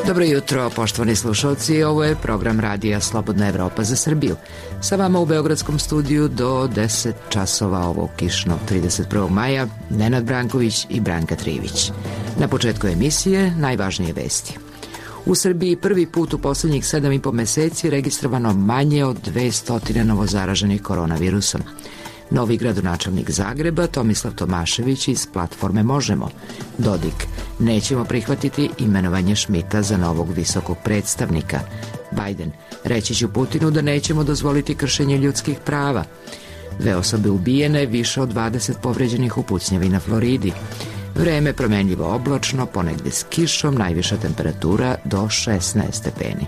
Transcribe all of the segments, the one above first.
Dobro jutro, poštovani slušalci. Ovo je program radija Slobodna Evropa za Srbiju. Sa vama u Beogradskom studiju do 10 časova ovog kišnog 31. maja Nenad Branković i Branka Trivić. Na početku emisije najvažnije vesti. U Srbiji prvi put u poslednjih 7,5 meseci registrovano manje od 200 novozaraženih koronavirusom. Novi gradonačelnik Zagreba Tomislav Tomašević iz platforme Možemo. Dodik: nećemo prihvatiti imenovanje Šmita za novog visokog predstavnika. Bajden: reći ću Putinu da nećemo dozvoliti kršenje ljudskih prava. 2 osobe ubijene, više od 20 povređenih u pucnjavi na Floridi. Vreme promenljivo oblačno, ponegde s kišom, najviša temperatura do 16 stepeni.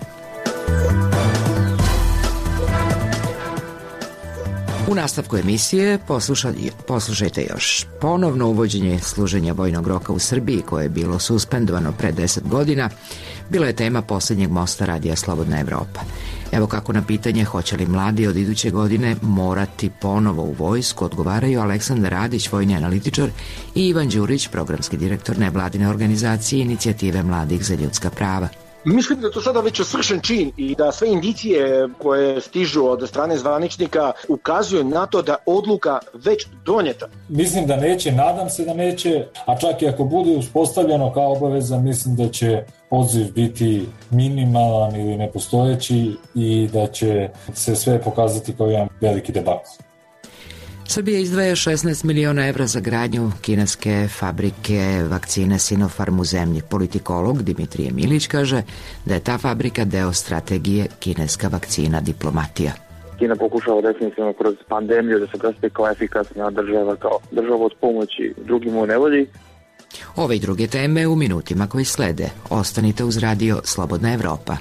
U nastavku emisije poslušajte još. Ponovno uvođenje služenja vojnog roka u Srbiji, koje je bilo suspendovano pre 10 godina, bila je tema poslednjeg mosta radija Slobodna Evropa. Evo kako na pitanje hoće li mladi od iduće godine morati ponovo u vojsku odgovaraju Aleksandar Radić, vojni analitičar, i Ivan Đurić, programski direktor nevladine organizacije Inicijative mladih za ljudska prava. Mislim da to sada već svršen čin i da sve indicije koje stižu od strane zvaničnika ukazuju na to da odluka već donijeta. Mislim da neće, nadam se da neće, a čak i ako bude uspostavljeno kao obaveza, mislim da će odziv biti minimalan ili nepostojeći i da će se sve pokazati kao jedan veliki debakl. Srbija izdvaja 16 miliona evra za gradnju kineske fabrike vakcine Sinopharm u zemlji. Politikolog Dimitrije Milić kaže da je ta fabrika deo strategije kineska vakcina diplomatija. Kina pokušava definitivno kroz pandemiju da se predstavi kao efikasna država, kao država od pomoći drugim u nevolji. Ove i druge teme u minutima koji slede. Ostanite uz radio Slobodna Evropa.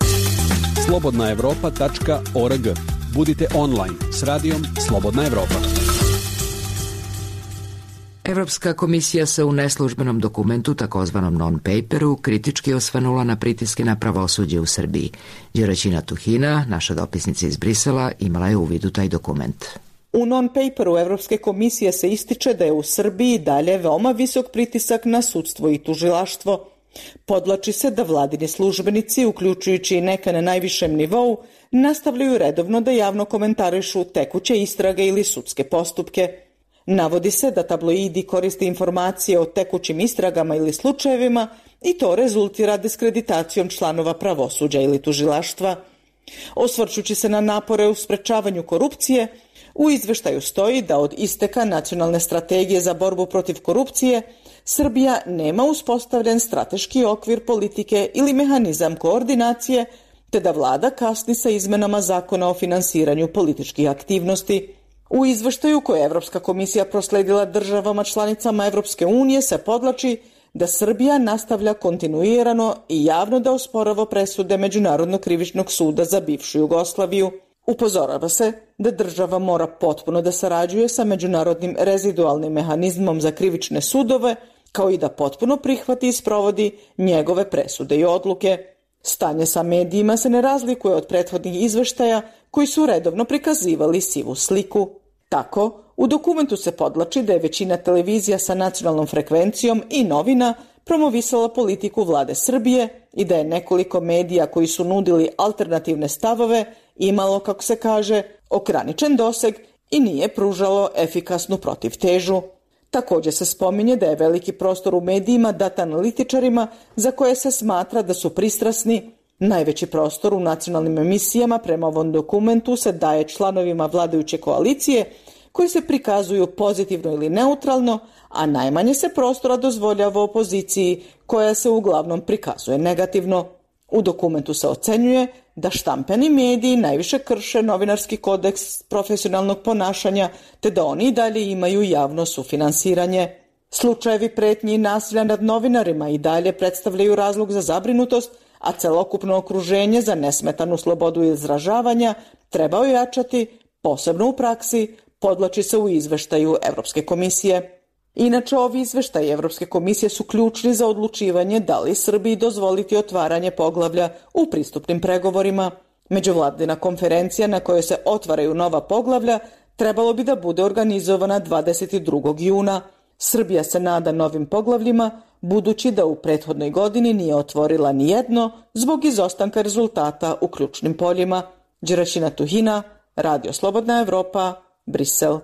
slobodnaevropa.org. Budite online s radijom Slobodna Evropa. Evropska komisija se u neslužbenom dokumentu, takozvanom non-paperu, kritički osvanula na pritiske na pravosuđe u Srbiji. Đuraćina Tuhina, naša dopisnica iz Brisela, imala je uvid u taj dokument. U non-paperu Evropske komisije se ističe da je u Srbiji dalje veoma visok pritisak na sudstvo i tužilaštvo. Podlači se da vladini službenici, uključujući i neka na najvišem nivou, nastavljaju redovno da javno komentarišu tekuće istrage ili sudske postupke. Navodi se da tabloidi koriste informacije o tekućim istragama ili slučajevima i to rezultira diskreditacijom članova pravosuđa ili tužilaštva. Osvrćući se na napore u sprečavanju korupcije, u izveštaju stoji da od isteka nacionalne strategije za borbu protiv korupcije Srbija nema uspostavljen strateški okvir politike ili mehanizam koordinacije, te da vlada kasni sa izmenama zakona o finansiranju političkih aktivnosti. U izveštaju koje je Evropska komisija prosledila državama članicama Evropske unije se podlači da Srbija nastavlja kontinuirano i javno da osporava presude Međunarodnog krivičnog suda za bivšu Jugoslaviju. Upozorava se da država mora potpuno da sarađuje sa Međunarodnim rezidualnim mehanizmom za krivične sudove, kao i da potpuno prihvati i sprovodi njegove presude i odluke. Stanje sa medijima se ne razlikuje od prethodnih izveštaja koji su redovno prikazivali sivu sliku. Tako, u dokumentu se podlači da je većina televizija sa nacionalnom frekvencijom i novina promovisala politiku vlade Srbije i da je nekoliko medija koji su nudili alternativne stavove imalo, kako se kaže, ograničen doseg i nije pružalo efikasnu protivtežu. Također se spominje da je veliki prostor u medijima dat analitičarima za koje se smatra da su pristrasni. Najveći prostor u nacionalnim emisijama prema ovom dokumentu se daje članovima vladajuće koalicije koji se prikazuju pozitivno ili neutralno, a najmanje se prostora dozvoljava opoziciji koja se uglavnom prikazuje negativno. U dokumentu se ocenjuje da štampani mediji najviše krše novinarski kodeks profesionalnog ponašanja, te da oni i dalje imaju javno sufinansiranje. Slučajevi pretnji i nasilja nad novinarima i dalje predstavljaju razlog za zabrinutost, a celokupno okruženje za nesmetanu slobodu izražavanja treba ojačati, posebno u praksi, podlači se u izveštaju Evropske komisije. Inače, ovi izveštaji Evropske komisije su ključni za odlučivanje da li Srbiji dozvoliti otvaranje poglavlja u pristupnim pregovorima. Međuvladina konferencija na kojoj se otvaraju nova poglavlja trebalo bi da bude organizovana 22. juna. Srbija se nada novim poglavljima, budući da u prethodnoj godini nije otvorila ni jedno zbog izostanka rezultata u ključnim poljima. Đerašina Tuhina, Radio Slobodna Evropa, Brisel.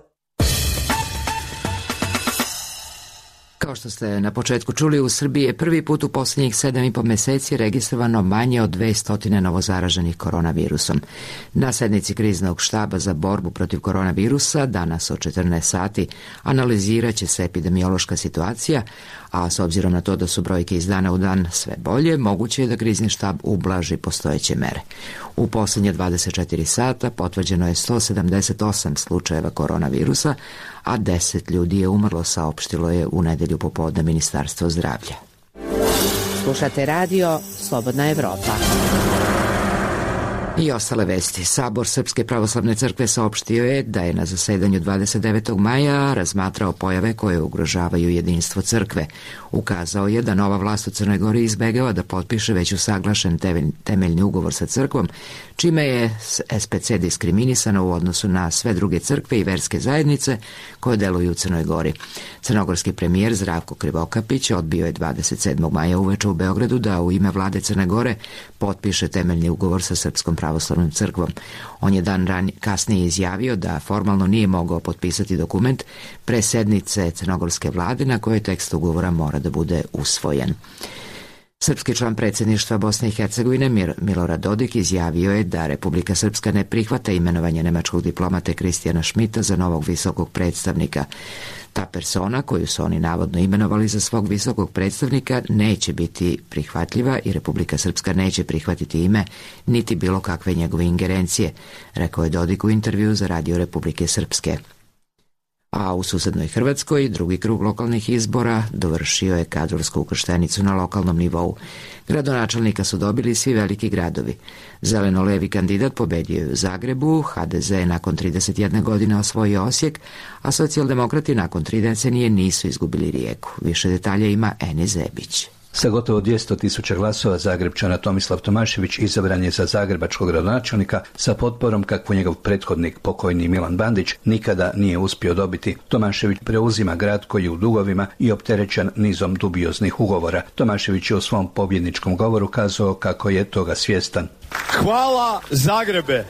Kao što ste na početku čuli, u Srbiji je prvi put u posljednjih 7,5 meseci registrovano manje od 200 novozaraženih koronavirusom. Na sednici kriznog štaba za borbu protiv koronavirusa danas od 14 sati analizirat će se epidemiološka situacija, a s obzirom na to da su brojke iz dana u dan sve bolje, moguće je da krizni štab ublaži postojeće mere. U posljednje 24 sata potvrđeno je 178 slučajeva koronavirusa, a 10 ljudi je umrlo, saopštilo je u nedelju popodne Ministarstvo zdravlja. Slušate radio Slobodna Evropa. I ostale vesti. Sabor Srpske pravoslavne crkve saopštio je da je na zasedanju 29. maja razmatrao pojave koje ugrožavaju jedinstvo crkve. Ukazao je da nova vlast u Crnoj Gori izbegava da potpiše već usaglašen temeljni ugovor sa crkvom, čime je SPC diskriminisana u odnosu na sve druge crkve i verske zajednice koje deluju u Crnoj Gori. Crnogorski premijer Zdravko Krivokapić odbio je 27. maja uveče u Beogradu da u ime vlade Crne Gore potpiše temeljni ugovor sa Srpskom pravoslavnom crkvom. On je dan kasnije izjavio da formalno nije mogao potpisati dokument pre sednice crnogorske vlade na kojoj tekst ugovora mora da bude usvojen. Srpski član predsjedništva Bosne i Hercegovine Milorad Dodik izjavio je da Republika Srpska ne prihvata imenovanje nemačkog diplomate Kristijana Šmita za novog visokog predstavnika. Ta persona, koju su oni navodno imenovali za svog visokog predstavnika, neće biti prihvatljiva i Republika Srpska neće prihvatiti ime niti bilo kakve njegove ingerencije, rekao je Dodik u intervju za Radio Republike Srpske. A u susednoj Hrvatskoj drugi krug lokalnih izbora dovršio je kadrovsku ukrštenicu na lokalnom nivou. Gradonačelnika su dobili svi veliki gradovi. Zeleno-levi kandidat pobedio je u Zagrebu, HDZ je nakon 31 godine osvojio Osijek, a socijaldemokrati nakon 3 decenije nisu izgubili Rijeku. Više detalja ima Eni Zebić. Sa gotovo 200.000 glasova Zagrepčana Tomislav Tomašević izabran je za zagrebačkog gradonačelnika sa potporom kakvu njegov prethodnik pokojni Milan Bandić nikada nije uspio dobiti. Tomašević preuzima grad koji je u dugovima i opterećen nizom dubioznih ugovora. Tomašević je u svom pobjedničkom govoru kazao kako je toga svjestan. Hvala Zagrebe!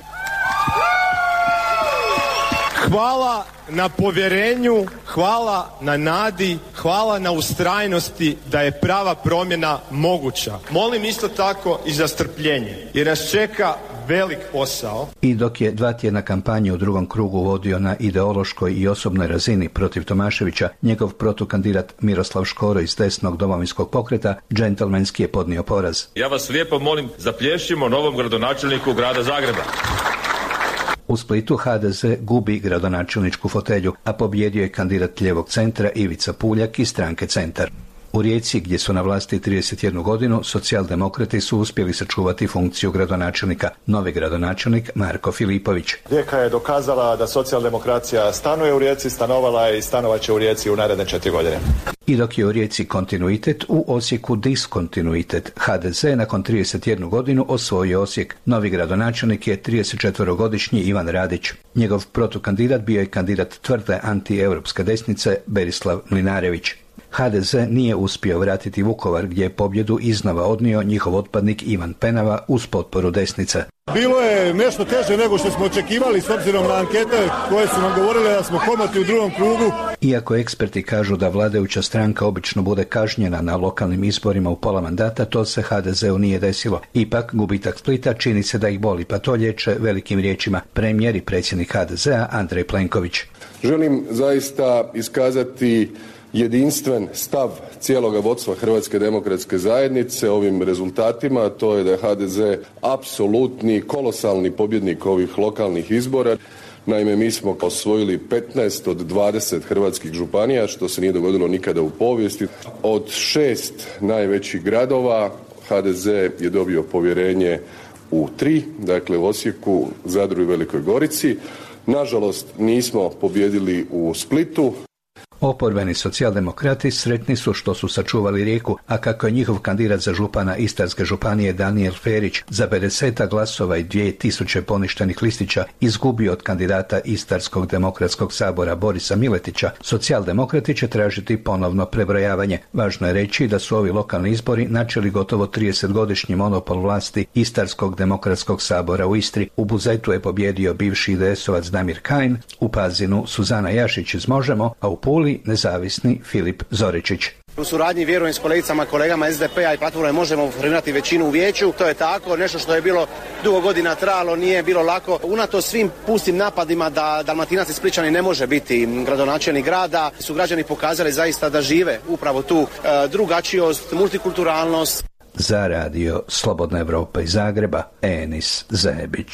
Hvala na povjerenju, hvala na nadi, hvala na ustrajnosti da je prava promjena moguća. Molim isto tako i za strpljenje, jer nas čeka velik posao. I dok je 2 tjedna kampanje u drugom krugu vodio na ideološkoj i osobnoj razini protiv Tomaševića, njegov protukandidat Miroslav Škoro iz desnog Domovinskog pokreta džentlmenski je podnio poraz. Ja vas lijepo molim, zaplješćimo novom gradonačelniku grada Zagreba. U Splitu HDZ gubi gradonačelničku fotelju, a pobjedio je kandidat lijevog centra Ivica Puljak iz stranke Centar. U Rijeci, gdje su na vlasti 31 godinu, socijaldemokrati su uspjeli sačuvati funkciju gradonačelnika. Novi gradonačelnik Marko Filipović. Rijeka je dokazala da socijaldemokracija stanuje u Rijeci, stanovala je i stanovat će u Rijeci u naredne 4 godine. I dok je u Rijeci kontinuitet, u Osijeku diskontinuitet. HDZ nakon 31 godinu osvojio Osijek. Novi gradonačelnik je 34-godišnji Ivan Radić. Njegov protukandidat bio je kandidat tvrde antieuropske desnice Berislav Mlinarević. HDZ nije uspio vratiti Vukovar, gdje je pobjedu iznova odnio njihov otpadnik Ivan Penava uz potporu desnice. Bilo je nešto teže nego što smo očekivali s obzirom na ankete koje su nam govorile da smo komoti u drugom krugu. Iako eksperti kažu da vladajuća stranka obično bude kažnjena na lokalnim izborima u pola mandata, to se HDZ-u nije desilo. Ipak, gubitak Splita čini se da ih boli, pa to liječe velikim riječima premijer i predsjednik HDZ-a Andrej Plenković. Želim zaista iskazati jedinstven stav cijeloga vodstva Hrvatske demokratske zajednice ovim rezultatima, to je da je HDZ apsolutni kolosalni pobjednik ovih lokalnih izbora. Naime, mi smo osvojili 15 od 20 hrvatskih županija, što se nije dogodilo nikada u povijesti. Od 6 najvećih gradova HDZ je dobio povjerenje u 3, dakle u Osijeku, Zadru i Velikoj Gorici. Nažalost, nismo pobijedili u Splitu. Oporbeni socijaldemokrati sretni su što su sačuvali Rijeku, a kako je njihov kandidat za župana Istarske županije Danijel Ferić za 50 glasova i 2000 poništenih listića izgubio od kandidata Istarskog demokratskog sabora Borisa Miletića, socijaldemokrati će tražiti ponovno prebrojavanje. Važno je reći da su ovi lokalni izbori načeli gotovo 30-godišnji monopol vlasti Istarskog demokratskog sabora u Istri. U Buzetu je pobjedio bivši IDS-ovac Damir Kajin, u Pazinu Suzana Jašić iz Možemo, a u Puli nezavisni Filip Zoričić. U suradnji vjerujem s kolegicama, kolegama SDP-a i platforme možemo formirati većinu u vijeću. To je tako, nešto što je bilo dugo godina trajalo, nije bilo lako. Unatoč svim pustim napadima da Dalmatinac i Splićani ne može biti gradonačelnik grada, su građani pokazali zaista da žive upravo tu drugačijost, multikulturalnost. Za radio Slobodna Evropa iz Zagreba, Enis Zebić.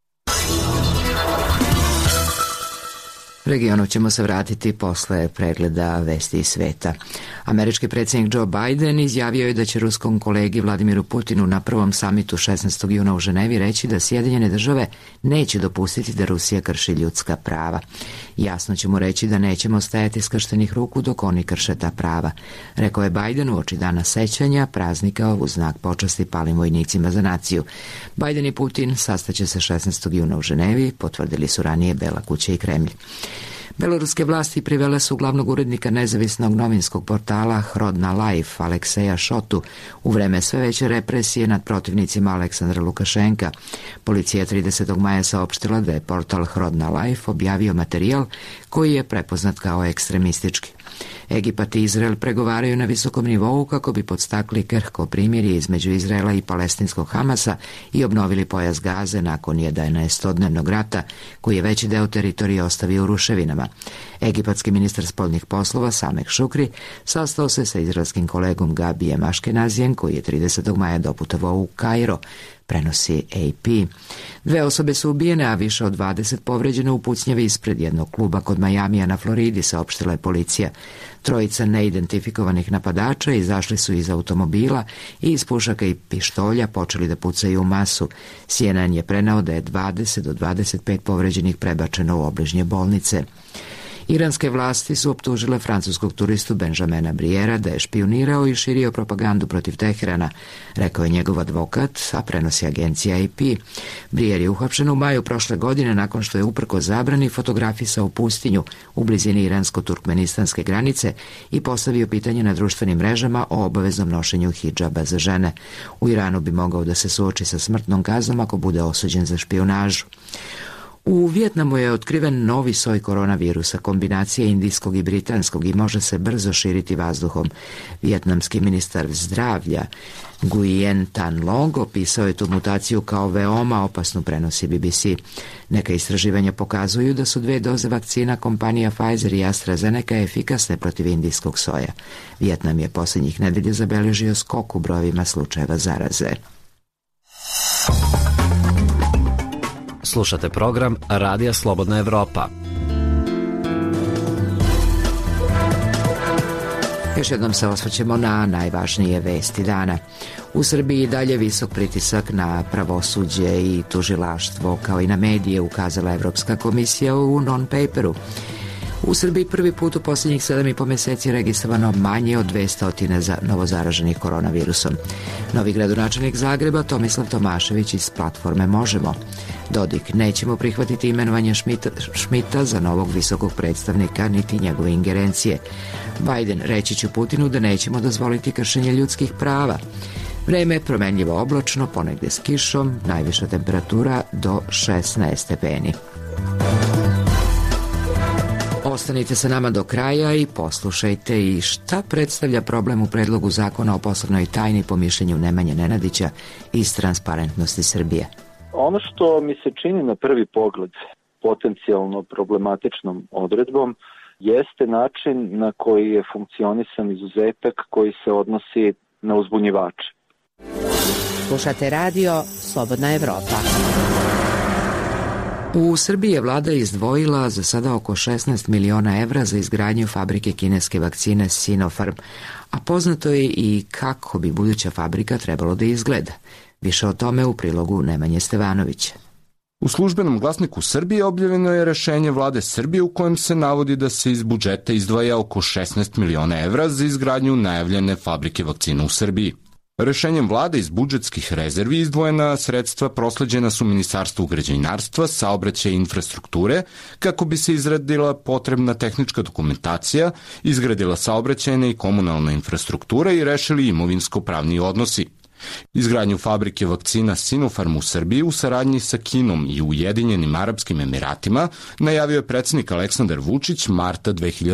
Regionu ćemo se vratiti posle pregleda vesti iz sveta. Američki predsjednik Joe Biden izjavio je da će ruskom kolegi Vladimiru Putinu na prvom samitu 16. juna u Ženevi reći da Sjedinjene države neće dopustiti da Rusija krši ljudska prava. Jasno će mu reći da nećemo stajati skrštenih ruku dok oni krše ta prava, rekao je Biden uoči dana sećanja praznika u znak počasti palim vojnicima za naciju. Biden i Putin sastaće se 16. juna u Ženevi, potvrdili su ranije Bela kuća i Kremlj. Beloruske vlasti privele su glavnog urednika nezavisnog novinskog portala Hrodna Life Alekseja Šotu u vreme sve veće represije nad protivnicima Aleksandra Lukašenka. Policija 30. maja saopštila da je portal Hrodna Life objavio materijal koji je prepoznat kao ekstremistički. Egipat i Izrael pregovaraju na visokom nivou kako bi podstakli krhko primirje između Izraela i palestinskog Hamasa i obnovili pojas Gaze nakon 11-dnevnog rata koji je veći deo teritorije ostavio u ruševinama. Egipatski ministar spoljnih poslova Sameh Šukri sastao se sa izraelskim kolegom Gabijem Aškenazijem koji je 30. maja doputovao u Kairo, prenosi AP. 2 osobe su ubijene, a više od 20 povređeno u pucnjavi ispred jednog kluba kod Majamija na Floridi, saopštila je policija. 3 neidentifikovanih napadača izašli su iz automobila i iz pušaka i pištolja počeli da pucaju u masu. CNN je preneo da je 20 do 25 povređenih prebačeno u obližnje bolnice. Iranske vlasti su optužile francuskog turistu Benjamina Briera da je špijunirao i širio propagandu protiv Teherana, rekao je njegov advokat, a prenosi agencija AP. Brier je uhapšen u maju prošle godine nakon što je uprkos zabrani fotografisao pustinju u blizini iransko-turkmenistanske granice i postavio pitanje na društvenim mrežama o obaveznom nošenju hidžaba za žene. U Iranu bi mogao da se suoči sa smrtnom kaznom ako bude osuđen za špijunažu. U Vijetnamu je otkriven novi soj koronavirusa, kombinacije indijskog i britanskog i može se brzo širiti vazduhom. Vijetnamski ministar zdravlja Nguyen Tan Long opisao je tu mutaciju kao veoma opasnu, prenosi BBC. Neka istraživanja pokazuju da su 2 doze vakcina kompanija Pfizer i AstraZeneca efikasne protiv indijskog soja. Vijetnam je posljednjih nedelja zabeležio skok u brojevima slučajeva zaraze. Slušate program Radija Slobodna Evropa. Još jednom se osvrćemo na najvažnije vesti dana. U Srbiji dalje visok pritisak na pravosuđe i tužilaštvo, kao i na medije, ukazala Evropska komisija u non-paperu. U Srbiji prvi put u posljednjih 7,5 mjeseci registrovano manje od 200 novozaraženih koronavirusom. Novi gradonačelnik Zagreba Tomislav Tomašević iz platforme Možemo. Dodik: nećemo prihvatiti imenovanje Šmita za novog visokog predstavnika niti njegove ingerencije. Biden: reći ću Putinu da nećemo dozvoliti kršenje ljudskih prava. Vreme je promenljivo oblačno, ponegdje s kišom, najviša temperatura do 16 stepeni. Ostanite sa nama do kraja i poslušajte i šta predstavlja problem u predlogu zakona o poslovnoj tajni po mišljenju Nemanje Nenadića iz Transparentnosti Srbije. Ono što mi se čini na prvi pogled potencijalno problematičnom odredbom jeste način na koji je funkcionisan izuzetak koji se odnosi na uzbunjivače. Slušate radio Slobodna Evropa. U Srbiji je vlada izdvojila za sada oko 16 miliona evra za izgradnju fabrike kineske vakcine Sinopharm, a poznato je i kako bi buduća fabrika trebalo da izgleda. Više o tome u prilogu Nemanje Stevanovića. U službenom glasniku Srbije objavljeno je rešenje vlade Srbije u kojem se navodi da se iz budžeta izdvaja oko 16 miliona evra za izgradnju najavljene fabrike vakcina u Srbiji. Rešenjem vlade iz budžetskih rezervi izdvojena sredstva prosleđena su Ministarstvu građevinarstva, saobraćaja i infrastrukture kako bi se izradila potrebna tehnička dokumentacija, izgradila saobraćajna i komunalna infrastruktura i rešili imovinsko-pravni odnosi. Izgradnju fabrike vakcina Sinopharm u Srbiji u saradnji sa Kinom i Ujedinjenim Arapskim Emiratima najavio je predsjednik Aleksandar Vučić marta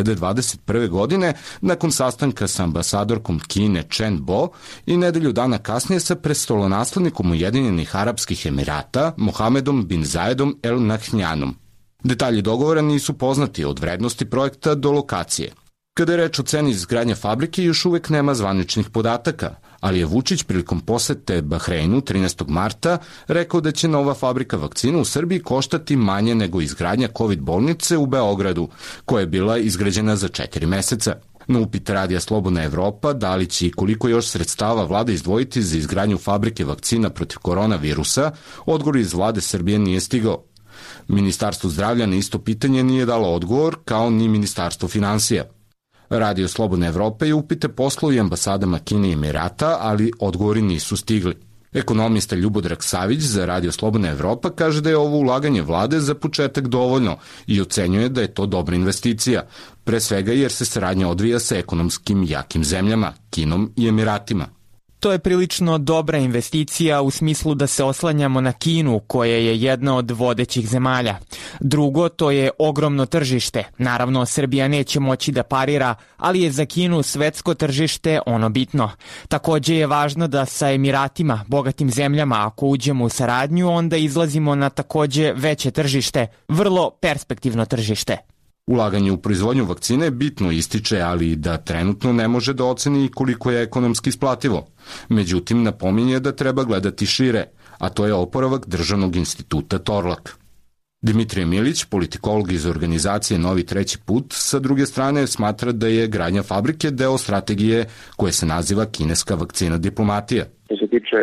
2021. godine nakon sastanka sa ambasadorkom Kine Chen Bo i nedelju dana kasnije sa prestolonaslednikom Ujedinjenih Arapskih Emirata Mohamedom bin Zayedom El Nahjanom. Detalji dogovora nisu poznati od vrednosti projekta do lokacije. Kada je reč o ceni izgradnje fabrike, još uvek nema zvaničnih podataka, ali je Vučić prilikom posete Bahreinu 13. marta rekao da će nova fabrika vakcina u Srbiji koštati manje nego izgradnja COVID bolnice u Beogradu, koja je bila izgrađena za 4 meseca. Na upit Radija Slobodna Evropa, da li će i koliko još sredstava vlada izdvojiti za izgradnju fabrike vakcina protiv koronavirusa, odgovor iz vlade Srbije nije stigao. Ministarstvo zdravlja na isto pitanje nije dalo odgovor, kao ni Ministarstvo finansija. Radio Slobodna Evropa je upite poslao i ambasadama Kine i Emirata, ali odgovori nisu stigli. Ekonomista Ljubodrag Savić za Radio Slobodna Evropa kaže da je ovo ulaganje vlade za početak dovoljno i ocenjuje da je to dobra investicija, pre svega jer se saradnja odvija sa ekonomskim jakim zemljama, Kinom i Emiratima. To je prilično dobra investicija u smislu da se oslanjamo na Kinu, koja je jedna od vodećih zemalja. Drugo, to je ogromno tržište. Naravno, Srbija neće moći da parira, ali je za Kinu svetsko tržište ono bitno. Takođe je važno da sa Emiratima, bogatim zemljama, ako uđemo u saradnju, onda izlazimo na takođe veće tržište, vrlo perspektivno tržište. Ulaganje u proizvodnju vakcine bitno ističe, ali da trenutno ne može da oceni koliko je ekonomski isplativo. Međutim, napominje da treba gledati šire, a to je oporavak Državnog instituta Torlak. Dimitrije Milić, politikolog iz organizacije Novi treći put, sa druge strane smatra da je gradnja fabrike deo strategije koje se naziva kineska vakcina diplomatija. Što se tiče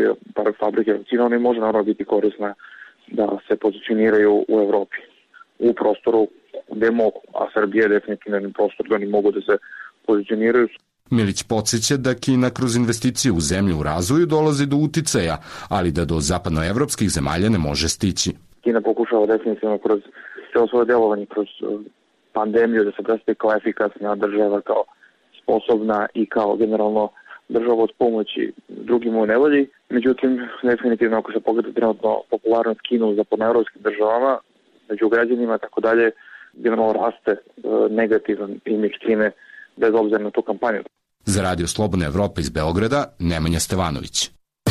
fabrike vakcina, one može naravno biti korisne da se pozicioniraju u Evropi, u prostoru gde mogu, a Srbija je definitivno prostor da oni mogu da se pozicioniraju. Milić podsjeća da Kina kroz investicije u zemlje u razvoju dolazi do uticaja, ali da do zapadnoevropskih zemalja ne može stići. Kina pokušava definitivno kroz celo svoje delovanje, kroz pandemiju da se predstavi kao efikasna država, kao sposobna i kao generalno država od pomoći drugima u nevolji. Međutim, definitivno ako se pogleda trenutno popularnost Kina u zapadnoevropskim državama, među građanima, tako dalje, generalno raste negativan imidž Kine bez obzira na tu kampanju. Za Radio Slobodna Evropa iz Beograda, Nemanja Stevanović.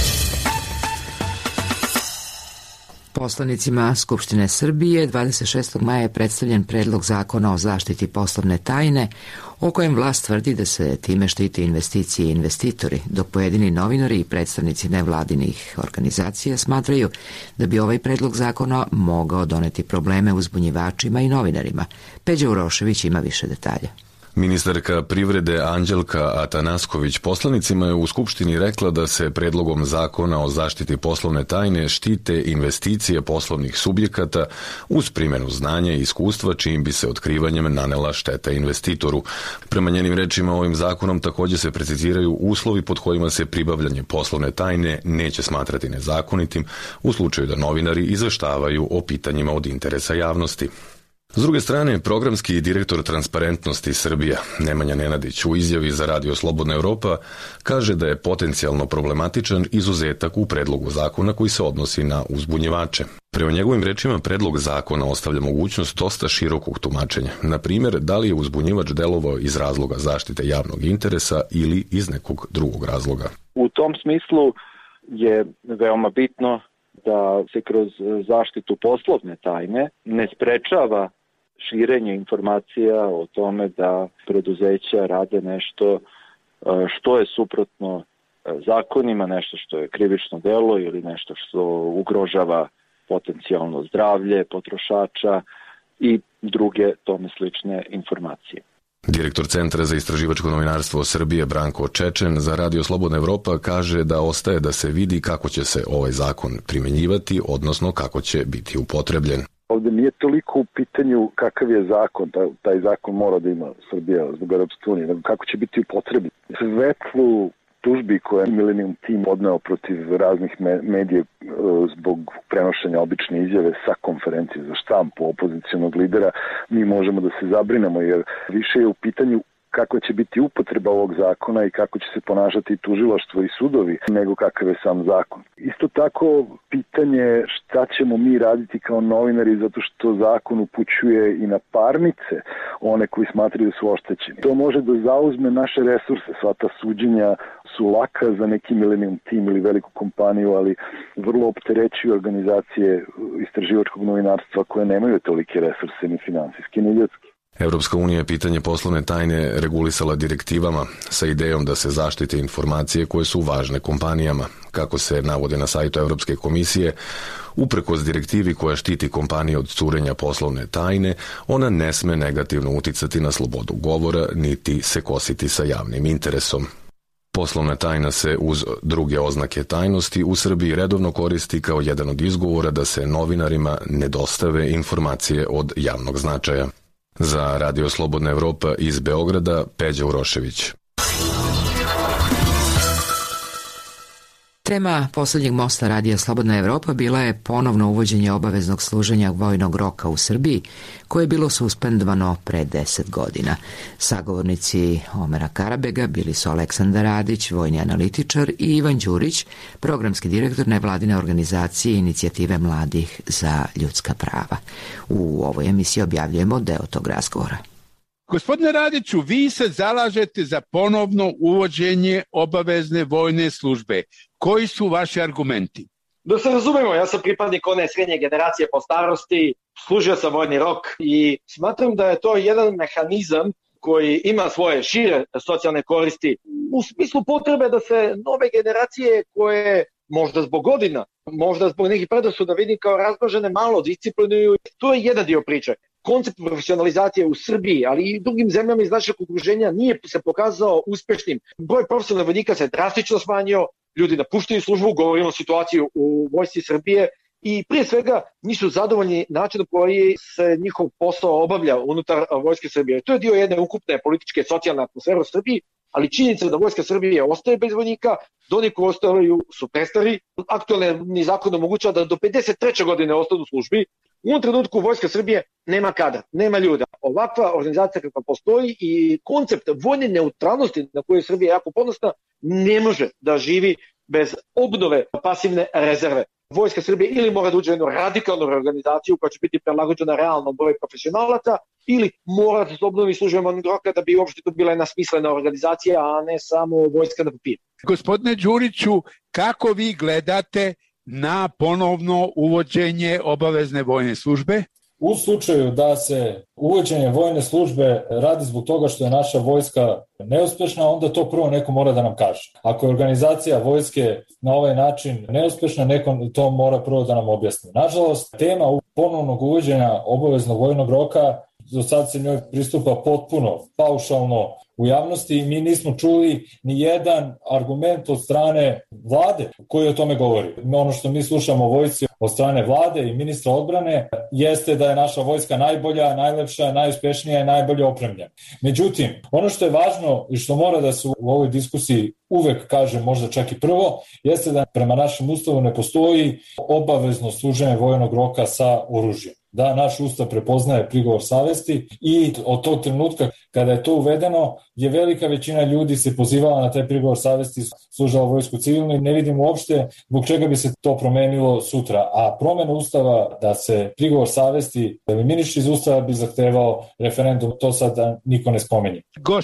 Poslanicima Skupštine Srbije 26. maja je predstavljen predlog zakona o zaštiti poslovne tajne, o kojem vlast tvrdi da se time štiti investicije i investitori, dok pojedini novinari i predstavnici nevladinih organizacija smatraju da bi ovaj predlog zakona mogao doneti probleme uzbunjivačima i novinarima. Peđa Urošević ima više detalja. Ministarka privrede Anđelka Atanasković poslanicima je u Skupštini rekla da se predlogom zakona o zaštiti poslovne tajne štite investicije poslovnih subjekata uz primjenu znanja i iskustva čijim bi se otkrivanjem nanela šteta investitoru. Prema njenim rečima ovim zakonom također se preciziraju uslovi pod kojima se pribavljanje poslovne tajne neće smatrati nezakonitim u slučaju da novinari izveštavaju o pitanjima od interesa javnosti. S druge strane, programski direktor Transparentnosti Srbija, Nemanja Nenadić, u izjavi za Radio Slobodna Evropa kaže da je potencijalno problematičan izuzetak u predlogu zakona koji se odnosi na uzbunjivače. Prema njegovim rečima, predlog zakona ostavlja mogućnost dosta širokog tumačenja. Na primjer, da li je uzbunjivač delovao iz razloga zaštite javnog interesa ili iz nekog drugog razloga. U tom smislu je veoma bitno da se kroz zaštitu poslovne tajne ne sprečava širenje informacija o tome da preduzeća rade nešto što je suprotno zakonima, nešto što je krivično delo ili nešto što ugrožava potencijalno zdravlje potrošača i druge tome slične informacije. Direktor Centra za istraživačko novinarstvo Srbije Branko Čečen za Radio Slobodna Evropa kaže da ostaje da se vidi kako će se ovaj zakon primenjivati, odnosno kako će biti upotrebljen. Ovde nije toliko u pitanju kakav je zakon, taj zakon mora da ima Srbija zbog Europske unije, nego kako će biti upotrebljen. Svetlu tužbi koje je Millennium Team odneo protiv raznih medija zbog prenošenja obične izjave sa konferencije za štampu opozicionog lidera, mi možemo da se zabrinemo, jer više je u pitanju kako će biti upotreba ovog zakona i kako će se ponašati tužilaštvo i sudovi, nego kakav je sam zakon. Isto tako, pitanje šta ćemo mi raditi kao novinari, zato što zakon upućuje i na parnice, one koji smatraju da su oštećeni. To može da zauzme naše resurse, sva ta suđenja su laka za neki Millennium Team ili veliku kompaniju, ali vrlo opterećuju organizacije istraživačkog novinarstva koje nemaju tolike resurse ni finansijski ni ljudski. Evropska unija je pitanje poslovne tajne regulisala direktivama sa idejom da se zaštite informacije koje su važne kompanijama. Kako se navode na sajtu Evropske komisije, uprkos direktivi koja štiti kompanije od curenja poslovne tajne, ona ne sme negativno uticati na slobodu govora niti se kositi sa javnim interesom. Poslovna tajna se uz druge oznake tajnosti u Srbiji redovno koristi kao jedan od izgovora da se novinarima ne dostave informacije od javnog značaja. Za Radio Slobodna Evropa iz Beograda, Peđa Urošević. Tema poslednjeg mosta Radija Slobodna Evropa bila je ponovno uvođenje obaveznog služenja vojnog roka u Srbiji, koje je bilo suspendovano pre 10 godina. Sagovornici Omera Karabega bili su Aleksandar Radić, vojni analitičar, i Ivan Đurić, programski direktor nevladine organizacije Inicijative mladih za ljudska prava. U ovoj emisiji objavljujemo deo tog razgovora. Gospodine Radiću, vi se zalažete za ponovno uvođenje obavezne vojne službe. Koji su vaši argumenti? Da se razumemo, ja sam pripadnik one srednje generacije po starosti, služio sam vojni rok i smatram da je to jedan mehanizam koji ima svoje šire socijalne koristi u smislu potrebe da se nove generacije koje možda zbog godina, možda zbog nekih predrasuda vidim kao razmažene malo disciplinuju. To je jedan dio priče. Koncept profesionalizacije u Srbiji, ali i drugim zemljama iz našeg okruženja nije se pokazao uspešnim. Broj profesionalnih vojnika se drastično smanjio, ljudi napuštaju službu, govorimo o situaciji u vojsci Srbije i prije svega nisu zadovoljni načinom koji se njihov posao obavlja unutar vojske Srbije. To je dio jedne ukupne političke i socijalne atmosfere u Srbiji, ali činjenica da vojska Srbije ostaje bez vojnika, da oni koji ostaju su prestari. Aktualni zakon omogućava da do 53. godine ostanu u službi. U ovom trenutku vojska Srbije nema kadar, nema ljuda. Ovakva organizacija kakva postoji i koncept vojne neutralnosti na koju je Srbija jako ponosna ne može da živi bez obnove pasivne rezerve. Vojska Srbije ili mora da uđe u jednu radikalnu organizaciju koja će biti prilagođena realnom broju profesionalaca ili mora da se obnovi službom vojnog roka da bi uopšte to bila jedna smislena organizacija, a ne samo vojska na papiru. Gospodine Đuriću, kako vi gledate na ponovno uvođenje obavezne vojne službe? U slučaju da se uvođenje vojne službe radi zbog toga što je naša vojska neuspešna, onda to prvo neko mora da nam kaže. Ako je organizacija vojske na ovaj način neuspešna, neko to mora prvo da nam objasni. Nažalost, tema ponovnog uvođenja obaveznog vojnog roka, do sad se njoj pristupa potpuno paušalno u javnosti i mi nismo čuli ni jedan argument od strane vlade koji o tome govori. Ono što mi slušamo o vojsci od strane vlade i ministra odbrane jeste da je naša vojska najbolja, najlepša, najuspešnija i najbolje opremljena. Međutim, ono što je važno i što mora da se u ovoj diskusiji uvek kaže, možda čak i prvo, jeste da prema našem ustavu ne postoji obavezno služenje vojnog roka sa oružjem. Da, naš ustav prepoznaje prigovor savesti i od tog trenutka kada je to uvedeno je velika većina ljudi se pozivala na taj prigovor savesti, služila vojsku civilno i ne vidim uopšte zbog čega bi se to promenilo sutra. A promena ustava da se prigovor savesti eliminiše iz ustava bi zahtevao referendum, to sad niko ne spomenje.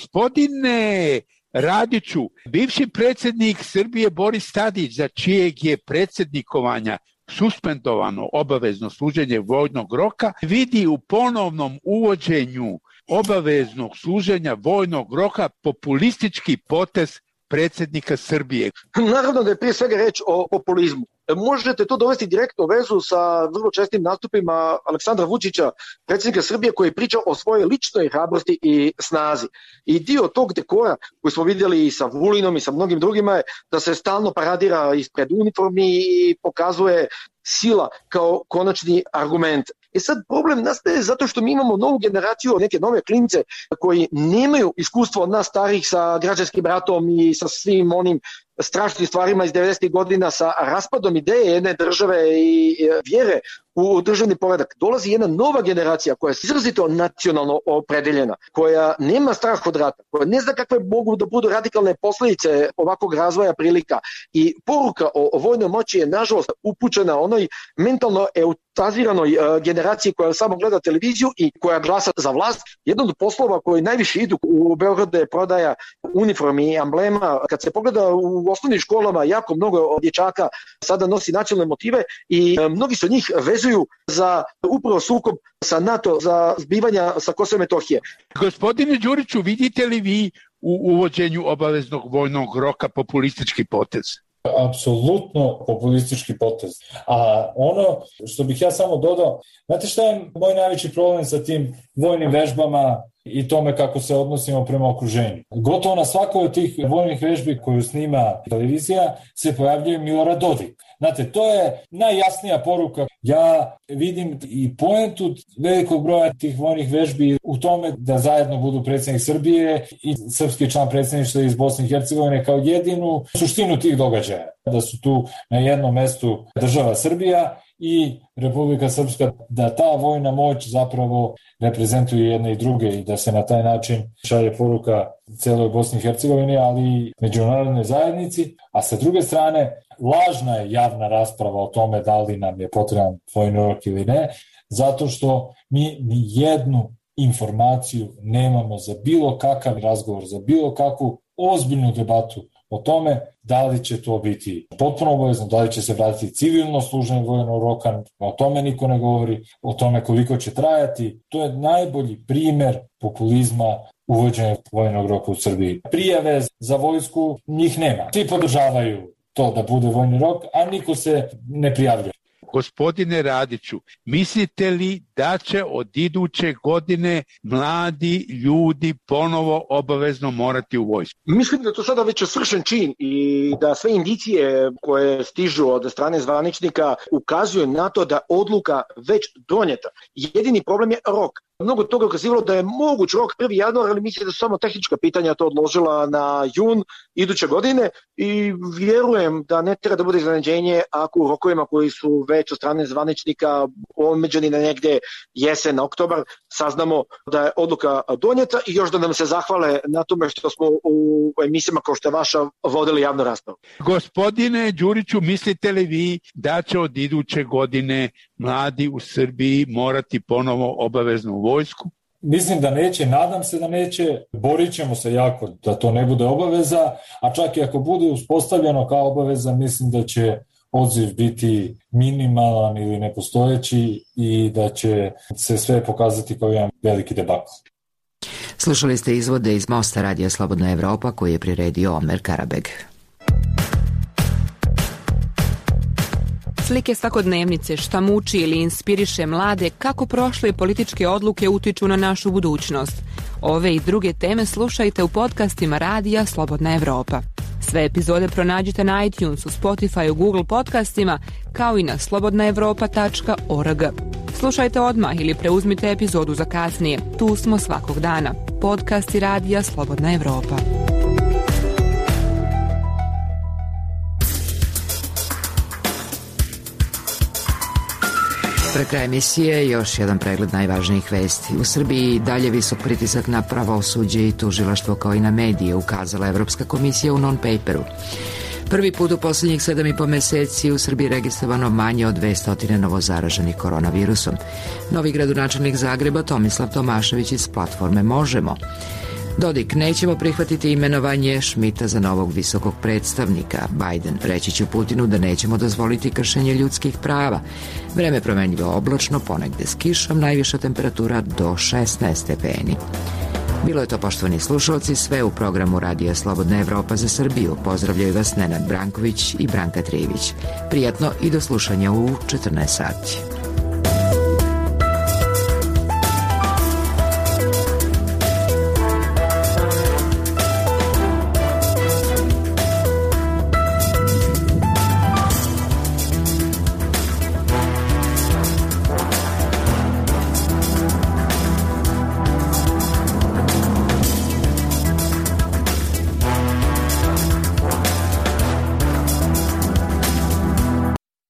Gospodine Radiću, bivši predsjednik Srbije Boris Tadić, za čijeg je predsjednikovanja suspendovano obavezno služenje vojnog roka, vidi u ponovnom uvođenju obaveznog služenja vojnog roka populistički potez predsjednika Srbije. Naravno da je prije svega reč o populizmu. možete to dovesti direktno u vezu sa vrlo čestim nastupima Aleksandra Vučića, predsjednika Srbije, koji priča o svojoj ličnoj hrabrosti i snazi. I dio tog dekora koji smo vidjeli i sa Vulinom i sa mnogim drugima je da se stalno paradira ispred uniformi i pokazuje sila kao konačni argument. I sad problem nastaje zato što mi imamo novu generaciju, neke nove klince koji nemaju iskustvo od nas starih sa građanskim ratom i sa svim onim strašnim stvarima iz 90. godina, sa raspadom ideje jedne države i vjere u državni poredak. Dolazi jedna nova generacija koja je izrazito nacionalno opredeljena, koja nema strah od rata, koja ne zna kakve mogu da budu radikalne posljedice ovakvog razvoja prilika. I poruka o vojnoj moći je nažalost upućena onoj mentalno eutaziranoj generaciji koja samo gleda televiziju i koja glasa za vlast. Jedan od poslova koji najviše idu u Beogradu je prodaja uniformi i amblema. Kad se pogleda u osnovnim školama, jako mnogo dječaka sada nosi nacionalne motive i mnogi se od njih vezuju za upravo sukob sa NATO, za zbivanja sa Kosova i Metohije. Gospodine Đuriću, vidite li vi u uvođenju obaveznog vojnog roka populistički potez? Apsolutno populistički potez. A ono što bih ja samo dodao, znate šta je moj najveći problem sa tim vojnim vežbama i tome kako se odnosimo prema okruženju? Gotovo na svakoj od tih vojnih vežbi koju snima televizija se pojavljuje Milorad Dodik. Znate, to je najjasnija poruka. Ja vidim i poentu velikog broja tih vojnih vežbi u tome da zajedno budu predsjednik Srbije i srpski član predsjedništva iz Bosne i Hercegovine kao jedinu suštinu tih događaja. Da su tu na jednom mestu država Srbija i Republika Srpska, da ta vojna moć zapravo reprezentuje jedne i druge i da se na taj način šalje poruka celoj Bosni i Hercegovini, ali i međunarodnoj zajednici. A sa druge strane, lažna je javna rasprava o tome da li nam je potreban vojni rok ili ne, zato što mi ni jednu informaciju nemamo za bilo kakav razgovor, za bilo kakvu ozbiljnu debatu o tome da li će to biti potpuno obavezno, da li će se vratiti civilno služenje vojnog roka, o tome niko ne govori, o tome koliko će trajati. To je najbolji primer populizma uvođenja vojnog roka u Srbiji. Prijave za vojsku njih nema. Svi podržavaju to da bude vojni rok, a niko se ne prijavlja. Gospodine Radiću, mislite li da će od iduće godine mladi ljudi ponovo obavezno morati u vojsku? Mislim da je to sada već svršen čin i da sve indicije koje stižu od strane zvaničnika ukazuju na to da odluka već donijeta. Jedini problem je rok. Mnogo toga ukazivalo da je moguć rok 1. januar, ali mislim da su samo tehnička pitanja to odložila na jun iduće godine i vjerujem da ne treba da bude iznenađenje ako u rokovima koji su već od strane zvaničnika omeđeni na negde jesen, oktobar, saznamo da je odluka donijeta i još da nam se zahvale na tome što smo u emisijama kao što je vaša vodili javnu raspravu. Gospodine Đuriću, mislite li vi da će od iduće godine mladi u Srbiji morati ponovo obaveznu vojsku? Mislim da neće, nadam se da neće, borit ćemo se jako da to ne bude obaveza, a čak i ako bude uspostavljeno kao obaveza, mislim da će odziv biti minimalan ili nepostojeći i da će se sve pokazati kao jedan veliki debakl. Slušali ste izvode iz Mosta Radija Slobodna Evropa koji je priredio Omer Karabeg. Slike svakodnevnice, šta muči ili inspiriše mlade, kako prošle političke odluke utiču na našu budućnost. Ove i druge teme slušajte u podcastima Radija Slobodna Evropa. Sve epizode pronađite na iTunesu, Spotifyu, Google podcastima, kao i na slobodnaevropa.org. Slušajte odmah ili preuzmite epizodu za kasnije. Tu smo svakog dana. Podcasti Radija Slobodna Evropa. Pre kraja emisije još jedan pregled najvažnijih vesti. U Srbiji dalje visok pritisak na pravosuđe i tužilaštvo kao i na medije, ukazala Evropska komisija u non-paperu. Prvi put u posljednjih 7,5 meseci u Srbiji registrovano manje od 200 novozaraženih koronavirusom. Novi gradonačelnik Zagreba Tomislav Tomašević iz platforme Možemo. Dodik, nećemo prihvatiti imenovanje Šmita za novog visokog predstavnika. Biden, reći će Putinu da nećemo dozvoliti kršenje ljudskih prava. Vreme promenljivo oblačno, ponegde s kišom, najviša temperatura do 16 stepeni. Bilo je to, poštovani slušalci, sve u programu Radija Slobodna Evropa za Srbiju. Pozdravljaju vas Nenad Branković i Branka Trijević. Prijatno i do slušanja u 14 sati.